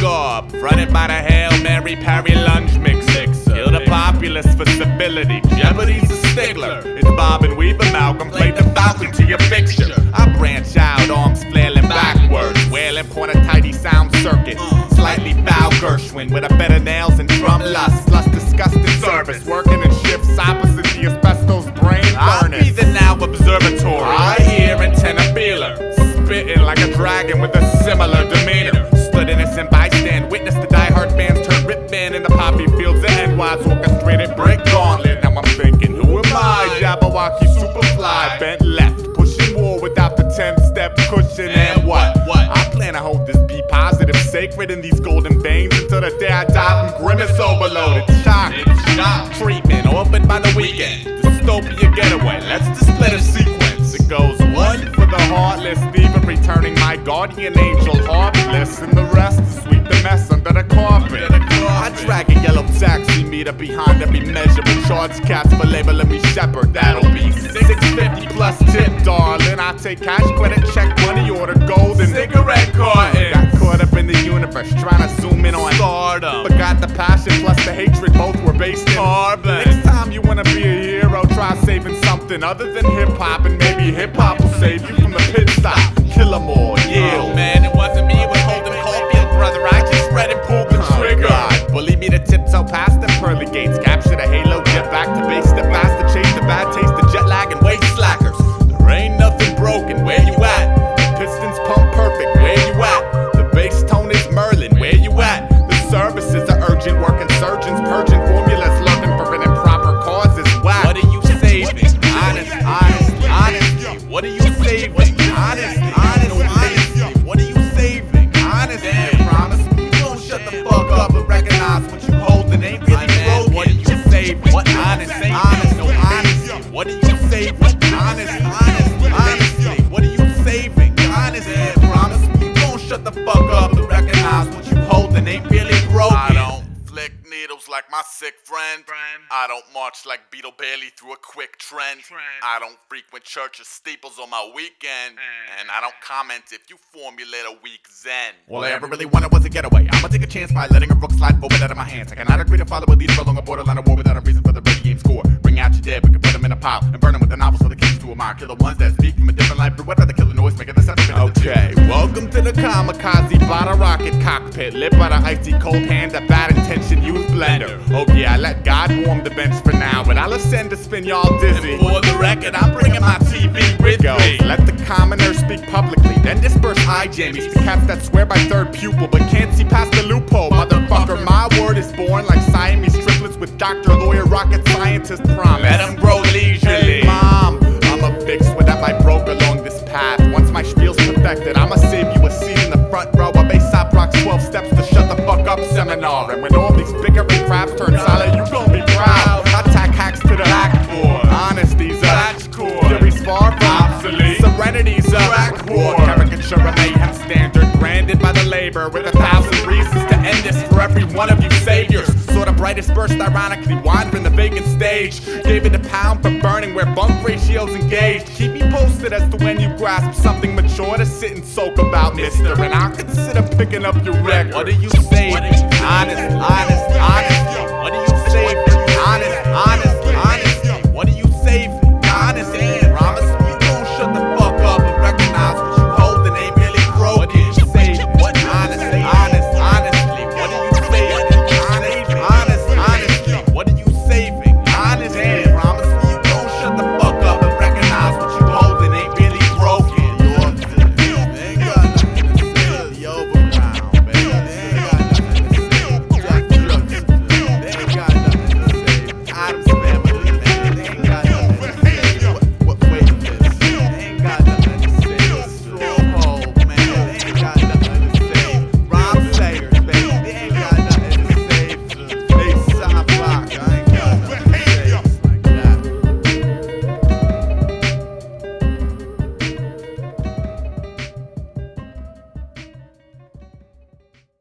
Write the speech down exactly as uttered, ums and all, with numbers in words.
garb, fronted by the Hail Mary Parry lunge mixer. Kill the populace for civility, Jeopardy's a stickler. It's Bob and Weave amalgam, play the falcon to your fixture. I branch out, arms flailing backwards, wailing point a tidy sound circuit. Slightly foul Gershwin with a bed of nails and drum lust. Lust disgusting service, working in shifts opposite the asbestos brain I'll furnace. be the now observatory. I hear antenna feeler, spitting like a dragon with a similar demeanor. Stood innocent bystand, witness the diehard fans turn rip band in the poppy fields of N Y's orchestrated break gauntlet. Now I'm thinking, who am I? Jabberwocky Superfly, bent left, pushing war without the ten-step cushion. And what? What? I plan to hold this be positive, sacred in these golden veins until the day I die from grimace overloaded. Shock, shock treatment, orphaned by the weekend. Dystopia getaway, let's display the sequence. It goes one for the heartless, even returning my guardian angel harmless, and the rest to sweep the mess under the carpet. I drag a yellow taxi meter behind every measure and charge cats for labeling me shepherd. That'll be six fifty plus tip, darling. I take cash, credit, check, money order, gold and cigarette cartons. Got caught up in the universe, trying to zoom in on Stardom. Forgot the passion plus the hatred, both were based in Carbon. Next time you wanna be a hero, try saving something other than hip hop, and maybe hip hop will save you from the pit stop. Kill 'em all, Oh yield. man, it wasn't me, it was Holden Caulfield, brother. I just read and pulled the Oh trigger. God, bully me to tiptoe past the pearly gates, capture the halo, jet back to base, step fast to chase the bad taste, the jet lag and waist slackers. There ain't nothing broken, where you at? The pistons pump perfect, where you at? The bass tone is Merlin, where you at? The services are urgent, working surgeons, purging formulas, looking for an improper causes. Whack. What are you saving? Honest, honest, honest. What are you saving? Honest, honest, honest. What are you saving? Honest, Damn. promise me you gon' shut the fuck up and recognize what you hold and ain't really Man, broken. what are you saving? What Honest, honest, honest, no honesty. What are you saving? Honest, honest, honestly. What are you saving? Honest, promise me you gon' shut the fuck up and recognize what you hold and ain't really broken. I don't flick needles like my sick friend. I don't march like Beetle Bailey through a quick trend. I don't frequent churches, steeples on my weekend. And I don't comment if you formulate a weak zen. All I ever really wanted was a getaway. I'ma take a chance by letting a rook slide forward out of my hands. I cannot agree to follow a leader along a borderline of war without a reason for the ready game score. Bring out your dead, we can put them in a pile and burn them with the novels for the kids to admire. Kill the ones that speak from a different life, but I'd rather kill the noise, making the separate. Okay, welcome to the kamikaze bottle rocket cockpit, lit by the icy cold hand of bad intention youth blender. Oh yeah, let God warm the bench for now, but I'll ascend to spin y'all dizzy. For the record, I'm bringing my T V with Go. me. Let the commoner speak publicly, then disperse eye jammies to cats that swear by third pupil but can't see past the loophole. Motherfucker, my word is born like Siamese triplets with doctor, lawyer, rocket scientist promise. Let 'em grow leisurely. Hey mom, I'ma fix what up I broke along this path. Once my spiel's perfected, I'ma save you a seat in the front row of Aesop Rock's twelve steps to shut the fuck up seminar. And when all these bickering crabs turn solid, you gon' be proud. I tack hacks to the blackboard. Honesty's a Latchcore. Fury's far from Obsolete. Serenity's a Crackboard. Caricature a mayhem standard, branded by the labor with a thousand reasons to end this for every one of you saviors. Sort of brightest burst, ironically wandering the vacant stage. Gave it a pound for burning where bunk ratios engaged. Keep me posted as to when you grasp something mature to sit and soak about, mister. And I'll consider picking up your record. What are you saving? Honest, honest, honest.